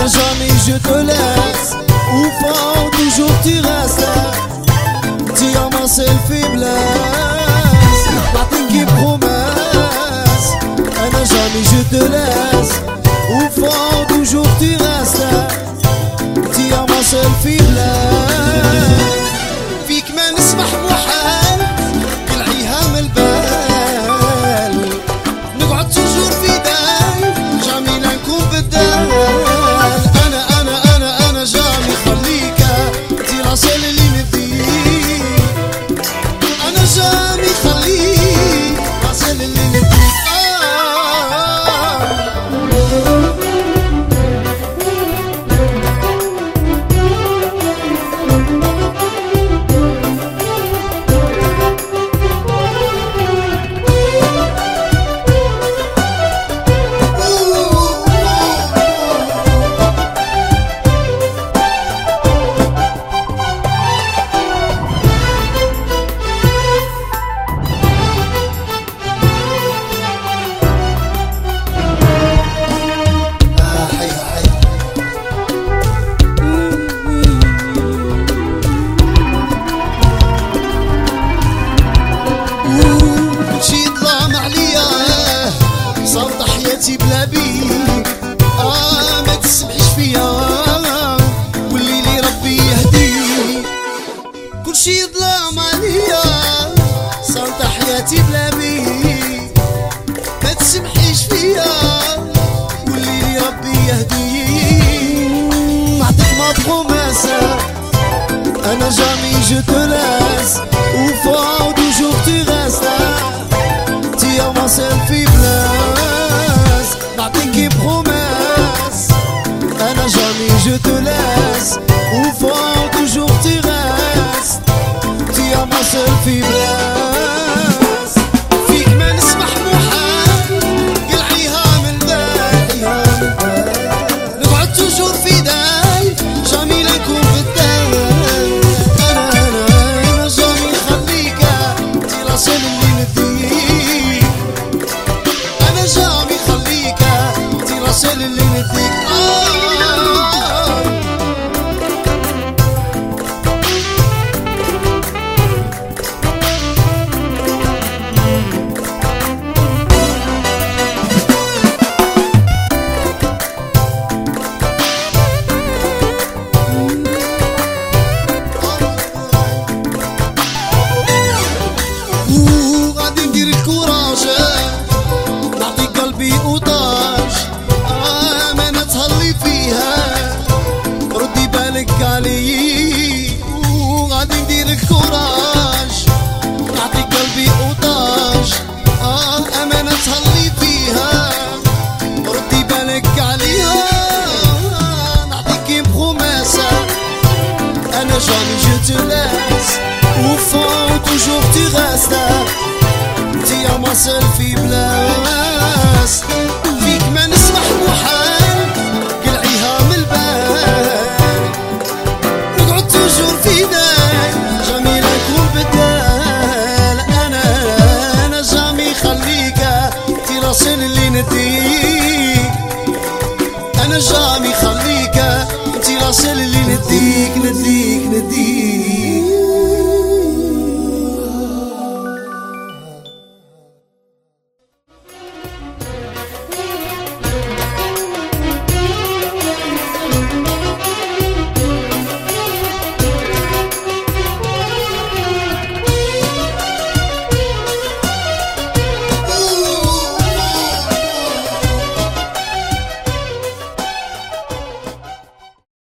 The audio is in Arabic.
jamais je te laisse. Au fond toujours tu restes là. Tu as ma seule faiblesse. بعطيك promesse. أنا jamais je te laisse. Au fond toujours tu restes là. Tu as ma seule faiblesse. فيك ما نسمح بوحال قلعيها من البال. نقعد toujours في داي jamais نكون بدال. أنا jamais خليك انتي راسل اللي نديك. أنا jamais خليك راسل اللي نديك. بلا بيك ما تسمحش فيا واللي ربي يهديك. كل شي ظلام عليا صارت حياتي بلا بيك. ما تسمحيش فيا واللي ربي يهديك. نعطيك ما بروميسا أنا jamais je te laisse. Au fond toujours tu restes. Tu as ma seule faiblesse. بعطيك promesse. أنا jamais je te laisse. Au fond toujours tu restes. Tu as ma seule faiblesse. فيك ما نسمح محال قلعيها من البال. نقعد toujours في داي jamais نكون بدال. أنا jamais خليك انتي راسل اللي نديك. أنا jamais خليك انتي راسل اللي نديك. غادي ندير الكوراج نعطيك قلبي وطاج. أمانة تهلي فيها ردي بالك علي. وغادي ندير الكوراج نعطيك قلبي وطاج. أمانة تهلي فيها ردي بالك عليها. نعطيك بروميسا أنا jamais je te laisse. Au fond toujours tu restes. Tu as ma seule faiblesse. فيك ما نسمح بوحال قلعيها من البال. نقعد toujours في داي jamais نكون بدال. أنا jamais خليك انتي راسل اللي نديك. أنا jamais خليك انتي راسل اللي نديك.